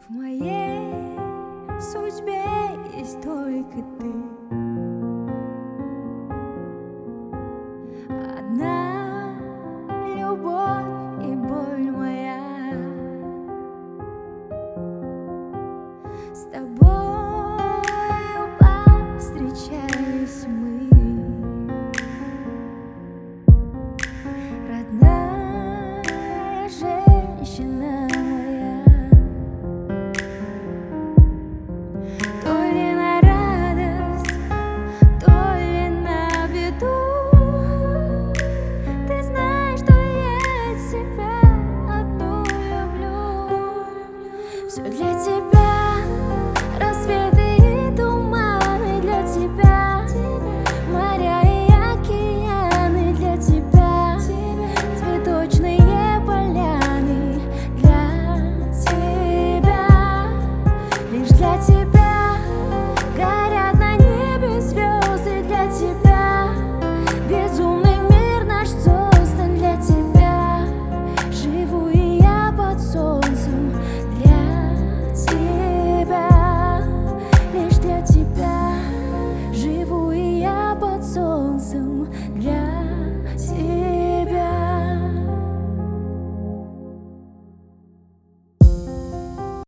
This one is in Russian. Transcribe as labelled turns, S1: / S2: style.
S1: В моей судьбе есть только ты. Одна любовь и боль моя. С тобою повстречались мы, родная женщина моя. То ли на радость, то ли на беду. Ты знаешь, что я тебя одну люблю. Все для тебя.